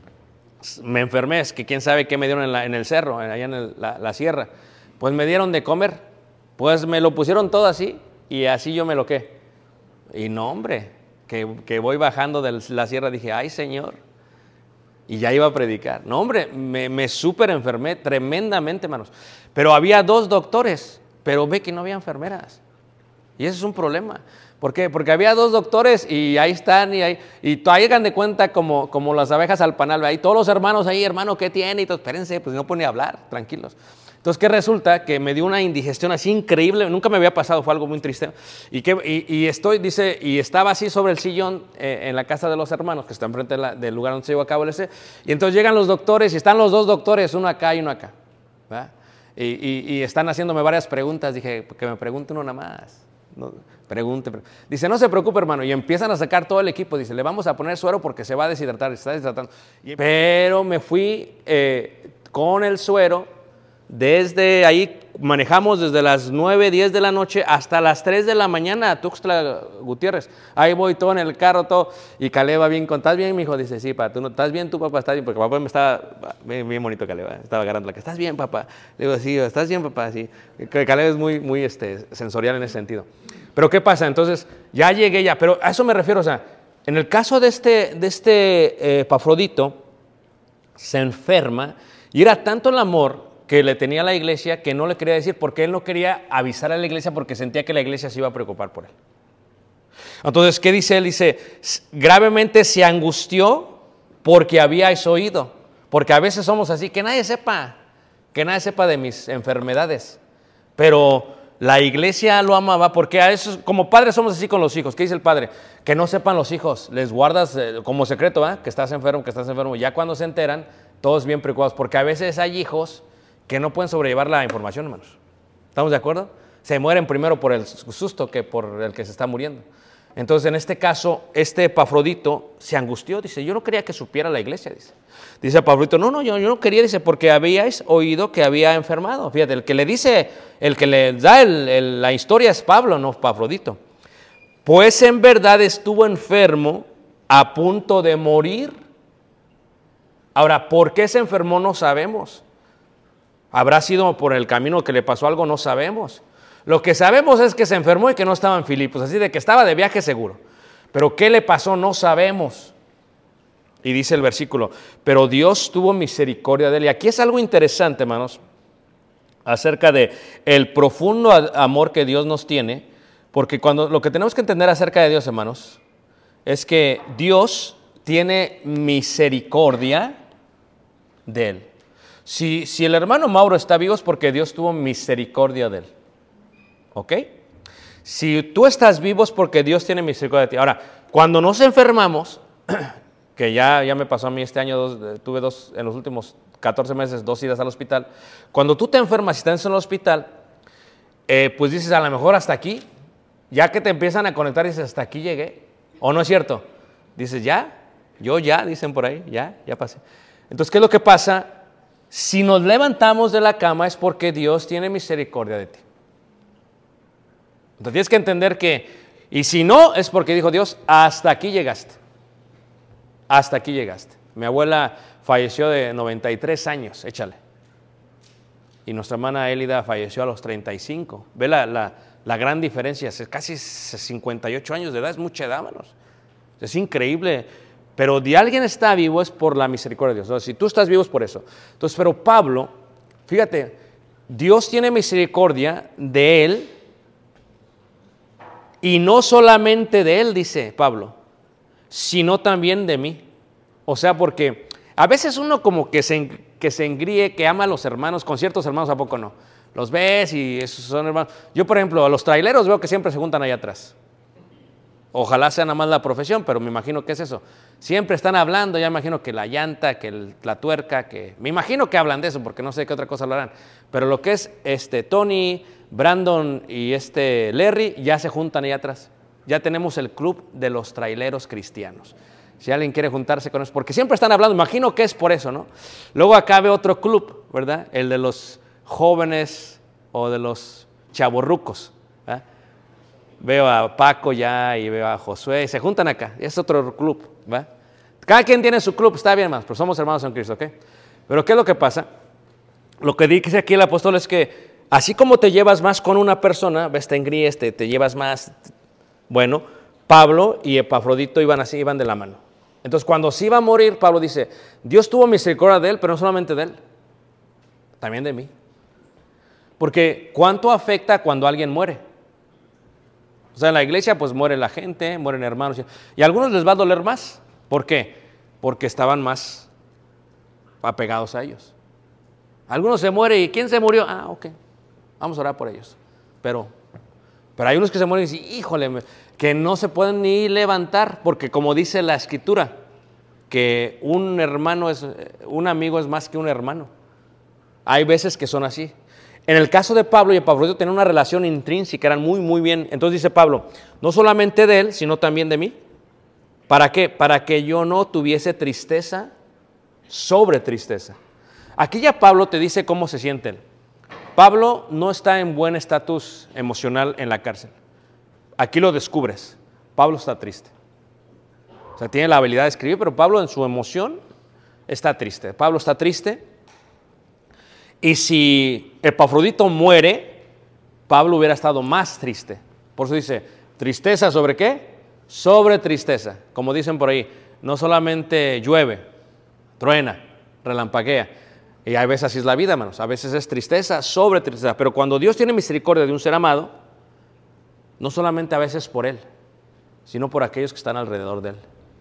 Me enfermé, es que quién sabe qué me dieron en el cerro, allá en la sierra. Pues me dieron de comer, pues me lo pusieron todo así, y así yo me lo qué. Y no, hombre, que voy bajando de la sierra, dije, ay, Señor. Y ya iba a predicar. No, hombre, me súper enfermé tremendamente, hermanos. Pero había 2 doctores, pero ve que no había enfermeras. Y ese es un problema. ¿Por qué? Porque había 2 doctores y ahí están, y hagan de cuenta como las abejas al panal. Ahí todos los hermanos ahí, hermano, ¿qué tiene? Y todo, espérense, pues no pueden ni hablar, tranquilos. Entonces, ¿qué resulta? Que me dio una indigestión así increíble, nunca me había pasado, fue algo muy triste. Y estaba así sobre el sillón en la casa de los hermanos, que está enfrente del lugar donde se llevó a cabo el ese. Y entonces llegan los doctores y están los 2 doctores, uno acá y uno acá, ¿verdad? Y están haciéndome varias preguntas. Dije, que me pregunte uno nada más. No, pregunte. Dice, no se preocupe, hermano. Y empiezan a sacar todo el equipo. Dice, le vamos a poner suero porque se va a deshidratar, se está deshidratando. Pero me fui con el suero. Desde ahí manejamos desde las 9, 10 de la noche hasta las 3 de la mañana a Tuxtla Gutiérrez. Ahí voy todo en el carro, todo. Y Caleb va bien, ¿estás bien, mijo? Dice, sí, papá, ¿tú no estás bien? ¿Tu papá está bien? Porque papá me estaba, bien bonito Caleb, estaba agarrando la que, ¿estás bien, papá? Le digo, sí, ¿estás bien, papá? Sí. Caleb es muy sensorial en ese sentido. Pero ¿qué pasa? Entonces, ya llegué ya, pero a eso me refiero, o sea, en el caso de este Epafrodito, se enferma y era tanto el amor que le tenía a la iglesia que no le quería decir, porque él no quería avisar a la iglesia porque sentía que la iglesia se iba a preocupar por él. Entonces, ¿qué dice él? Dice, gravemente se angustió porque habíais oído, porque a veces somos así, que nadie sepa de mis enfermedades, pero la iglesia lo amaba porque a eso, como padres somos así con los hijos. ¿Qué dice el padre? Que no sepan los hijos, les guardas como secreto, ¿eh? que estás enfermo, ya cuando se enteran, todos bien preocupados, porque a veces hay hijos que no pueden sobrellevar la información, hermanos. ¿Estamos de acuerdo? Se mueren primero por el susto que por el que se está muriendo. Entonces, en este caso, este Epafrodito se angustió, dice, yo no quería que supiera la iglesia, dice Epafrodito, no, yo no quería, dice, porque habíais oído que había enfermado. Fíjate, el que le da la historia es Pablo, no Epafrodito. Pues en verdad estuvo enfermo a punto de morir. Ahora, ¿por qué se enfermó? No sabemos. ¿Habrá sido por el camino que le pasó algo? No sabemos. Lo que sabemos es que se enfermó y que no estaba en Filipos, así de que estaba de viaje seguro. Pero ¿qué le pasó? No sabemos. Y dice el versículo, pero Dios tuvo misericordia de él. Y aquí es algo interesante, hermanos, acerca de el profundo amor que Dios nos tiene, porque lo que tenemos que entender acerca de Dios, hermanos, es que Dios tiene misericordia de él. Si el hermano Mauro está vivo es porque Dios tuvo misericordia de él. ¿Ok? Si tú estás vivo es porque Dios tiene misericordia de ti. Ahora, cuando nos enfermamos, que ya me pasó a mí este año, tuve en los últimos 14 meses, 2 idas al hospital. Cuando tú te enfermas y estás en el hospital, pues dices, a lo mejor hasta aquí, ya que te empiezan a conectar, dices, hasta aquí llegué. ¿O no es cierto? Dices, dicen por ahí, ya pasé. Entonces, ¿qué es lo que pasa? Si nos levantamos de la cama es porque Dios tiene misericordia de ti. Entonces tienes que entender que, y si no, es porque dijo Dios, hasta aquí llegaste. Hasta aquí llegaste. Mi abuela falleció de 93 años, échale. Y nuestra hermana Élida falleció a los 35. Ve la gran diferencia, es casi 58 años de edad, es mucha edad, hermanos. Es increíble. Pero de alguien está vivo es por la misericordia de Dios. Entonces, si tú estás vivo es por eso. Entonces, pero Pablo, fíjate, Dios tiene misericordia de él. Y no solamente de él, dice Pablo, sino también de mí. O sea, porque a veces uno como que se engríe, que ama a los hermanos, con ciertos hermanos ¿a poco no? Los ves y esos son hermanos. Yo, por ejemplo, a los traileros veo que siempre se juntan allá atrás. Ojalá sea nada más la profesión, pero me imagino que es eso. Siempre están hablando, ya me imagino que la llanta, que la tuerca, que me imagino que hablan de eso, porque no sé qué otra cosa hablarán. Pero lo que es Tony, Brandon y Larry ya se juntan allá atrás. Ya tenemos el club de los traileros cristianos. Si alguien quiere juntarse con eso, porque siempre están hablando, imagino que es por eso, ¿no? Luego acá veo otro club, ¿verdad? El de los jóvenes o de los chavorrucos. ¿eh? Veo a Paco ya y veo a Josué y se juntan acá. Es otro club, ¿va? Cada quien tiene su club, está bien, hermanos, pero somos hermanos en Cristo, ¿ok? Pero ¿qué es lo que pasa? Lo que dice aquí el apóstol es que así como te llevas más con una persona, ves, te engríes, te llevas más, bueno, Pablo y Epafrodito iban así, iban de la mano. Entonces cuando se iba a morir, Pablo dice, Dios tuvo misericordia de él, pero no solamente de él, también de mí. Porque ¿cuánto afecta cuando alguien muere? O sea, en la iglesia pues muere la gente, mueren hermanos. Y a algunos les va a doler más. ¿Por qué? Porque estaban más apegados a ellos. Algunos se mueren y ¿quién se murió? Ah, ok, vamos a orar por ellos. Pero hay unos que se mueren y dicen, híjole, que no se pueden ni levantar. Porque como dice la Escritura, que un amigo es más que un hermano. Hay veces que son así. En el caso de Pablo y Epafrodito tenían una relación intrínseca, eran muy, muy bien. Entonces dice Pablo, no solamente de él, sino también de mí. ¿Para qué? Para que yo no tuviese tristeza sobre tristeza. Aquí ya Pablo te dice cómo se siente él. Pablo no está en buen estatus emocional en la cárcel. Aquí lo descubres. Pablo está triste. O sea, tiene la habilidad de escribir, pero Pablo en su emoción está triste. Pablo está triste. Y si Epafrodito muere, Pablo hubiera estado más triste. Por eso dice, ¿tristeza sobre qué? Sobre tristeza. Como dicen por ahí, no solamente llueve, truena, relampaguea. Y a veces así es la vida, hermanos. A veces es tristeza sobre tristeza. Pero cuando Dios tiene misericordia de un ser amado, no solamente a veces por él, sino por aquellos que están alrededor de él.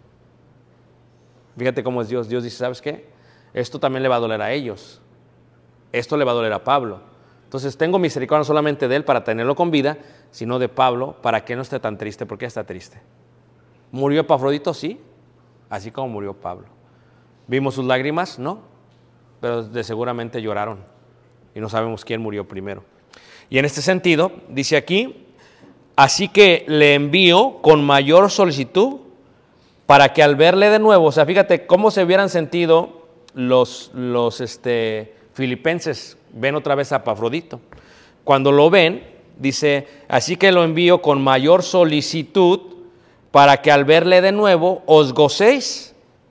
Fíjate cómo es Dios. Dios dice, ¿sabes qué? Esto también le va a doler a ellos. Esto le va a doler a Pablo. Entonces tengo misericordia no solamente de él para tenerlo con vida, sino de Pablo para que no esté tan triste, porque está triste. ¿Murió Epafrodito? Sí, así como murió Pablo. ¿Vimos sus lágrimas? No, pero de seguramente lloraron y no sabemos quién murió primero. Y en este sentido, dice aquí, así que le envío con mayor solicitud para que al verle de nuevo, o sea, fíjate cómo se hubieran sentido los filipenses, ven otra vez a Epafrodito. Cuando lo ven, dice, así que lo envío con mayor solicitud para que al verle de nuevo os gocéis.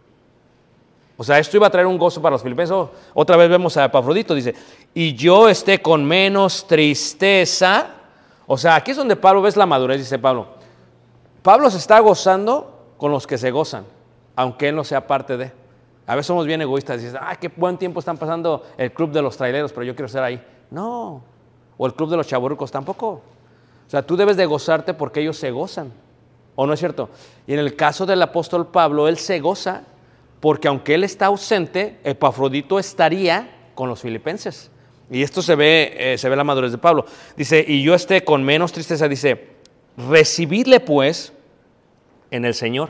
O sea, esto iba a traer un gozo para los filipenses. Otra vez vemos a Epafrodito, dice, y yo esté con menos tristeza. O sea, aquí es donde Pablo ves la madurez, dice Pablo. Pablo se está gozando con los que se gozan, aunque él no sea parte de. A veces somos bien egoístas y dices, qué buen tiempo están pasando el club de los traileros, pero yo quiero estar ahí. No, o el club de los chavorrucos tampoco. O sea, tú debes de gozarte porque ellos se gozan, ¿o no es cierto? Y en el caso del apóstol Pablo, él se goza porque aunque él está ausente, Epafrodito estaría con los filipenses. Y esto se ve la madurez de Pablo. Dice, y yo esté con menos tristeza, dice, recibidle pues en el Señor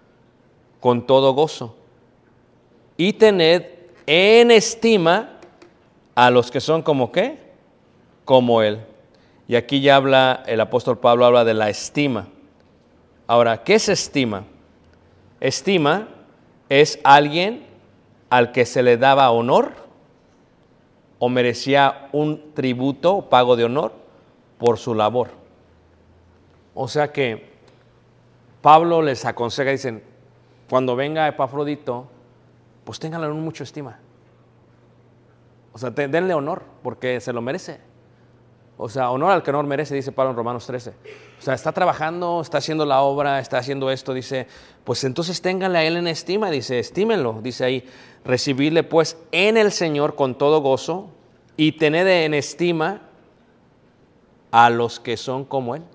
con todo gozo. Y tened en estima a los que son como ¿qué? Como Él. Y aquí ya habla, el apóstol Pablo habla de la estima. Ahora, ¿qué es estima? Estima es alguien al que se le daba honor o merecía un tributo o pago de honor por su labor. O sea que Pablo les aconseja, dicen, cuando venga Epafrodito, pues ténganlo en mucha estima. O sea, denle honor, porque se lo merece. O sea, honor al que honor merece, dice Pablo en Romanos 13. O sea, está trabajando, está haciendo la obra, está haciendo esto, dice, pues entonces ténganle a él en estima, dice, estímenlo, dice ahí, recibirle pues en el Señor con todo gozo y tened en estima a los que son como él.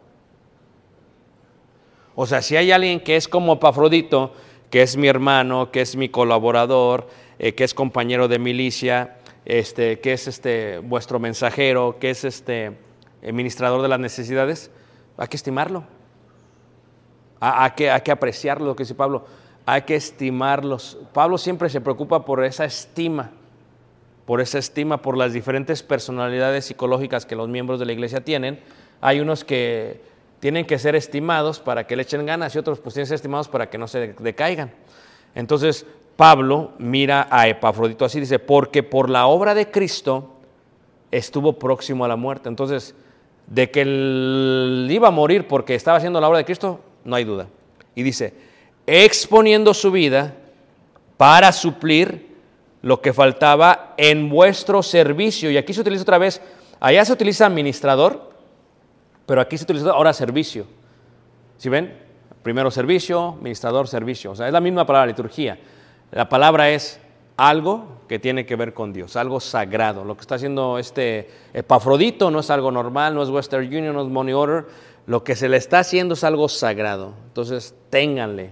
O sea, si hay alguien que es como Epafrodito, que es mi hermano, que es mi colaborador, que es compañero de milicia, que es vuestro mensajero, que es administrador de las necesidades, hay que estimarlo. Hay que apreciarlo, lo que dice Pablo, hay que estimarlos. Pablo siempre se preocupa por esa estima, por las diferentes personalidades psicológicas que los miembros de la iglesia tienen. Hay unos que tienen que ser estimados para que le echen ganas y otros pues tienen que ser estimados para que no se decaigan. Entonces Pablo mira a Epafrodito así, dice, porque por la obra de Cristo estuvo próximo a la muerte. Entonces, de que él iba a morir porque estaba haciendo la obra de Cristo, no hay duda. Y dice, exponiendo su vida para suplir lo que faltaba en vuestro servicio. Y aquí se utiliza otra vez, allá se utiliza administrador, pero aquí se utiliza ahora servicio. ¿Sí ven? Primero servicio, ministrador, servicio. O sea, es la misma palabra, liturgia. La palabra es algo que tiene que ver con Dios, algo sagrado. Lo que está haciendo Epafrodito no es algo normal, no es Western Union, no es Money Order. Lo que se le está haciendo es algo sagrado. Entonces, ténganle,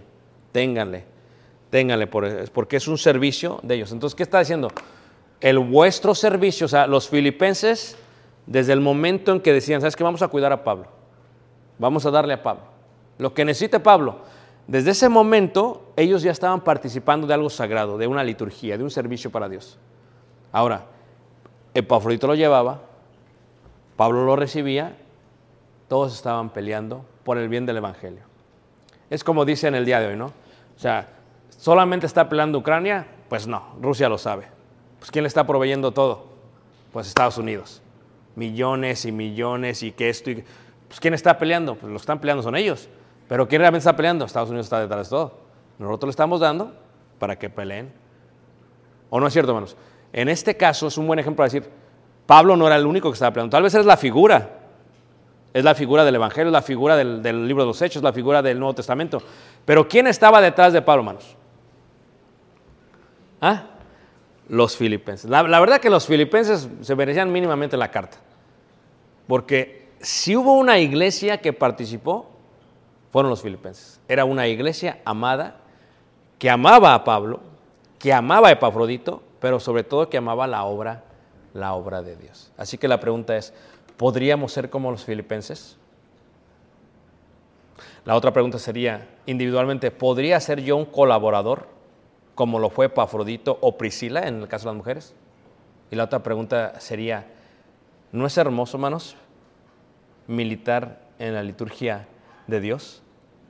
porque es un servicio de ellos. Entonces, ¿qué está diciendo? El vuestro servicio, o sea, los filipenses, desde el momento en que decían, ¿sabes qué? Vamos a cuidar a Pablo, vamos a darle a Pablo lo que necesite Pablo. Desde ese momento, ellos ya estaban participando de algo sagrado, de una liturgia, de un servicio para Dios. Ahora, Epafrodito lo llevaba, Pablo lo recibía, todos estaban peleando por el bien del evangelio. Es como dice en el día de hoy, ¿no? O sea, ¿solamente está peleando Ucrania? Pues no, Rusia lo sabe. Pues ¿quién le está proveyendo todo? Pues Estados Unidos. Millones y millones y que esto. Pues ¿quién está peleando? Pues los que están peleando son ellos. Pero ¿quién realmente está peleando? Estados Unidos está detrás de todo. Nosotros le estamos dando para que peleen. ¿O no es cierto, hermanos? En este caso es un buen ejemplo para decir, Pablo no era el único que estaba peleando. Tal vez es la figura. Es la figura del Evangelio, es la figura del libro de los Hechos, la figura del Nuevo Testamento. Pero ¿quién estaba detrás de Pablo, hermanos? ¿Ah? Los filipenses. La verdad que los filipenses se merecían mínimamente la carta. Porque si hubo una iglesia que participó, fueron los filipenses. Era una iglesia amada, que amaba a Pablo, que amaba a Epafrodito, pero sobre todo que amaba la obra de Dios. Así que la pregunta es, ¿podríamos ser como los filipenses? La otra pregunta sería, individualmente, ¿podría ser yo un colaborador como lo fue Epafrodito o Priscila en el caso de las mujeres? Y la otra pregunta sería, ¿no es hermoso, hermanos, militar en la liturgia de Dios?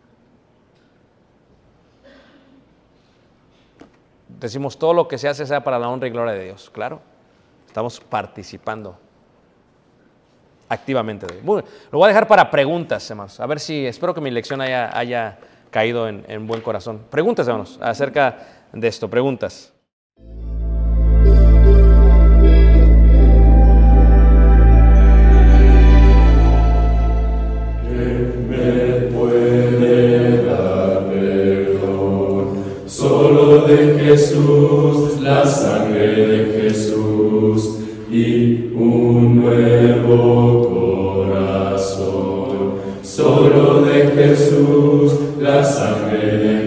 Decimos todo lo que se hace sea para la honra y gloria de Dios. Claro, estamos participando activamente de él. Bueno, lo voy a dejar para preguntas, hermanos. A ver si, espero que mi lección haya caído en buen corazón. Preguntas, hermanos, acerca de esto. Preguntas. Solo de Jesús, la sangre de Jesús y un nuevo corazón. Solo de Jesús, la sangre de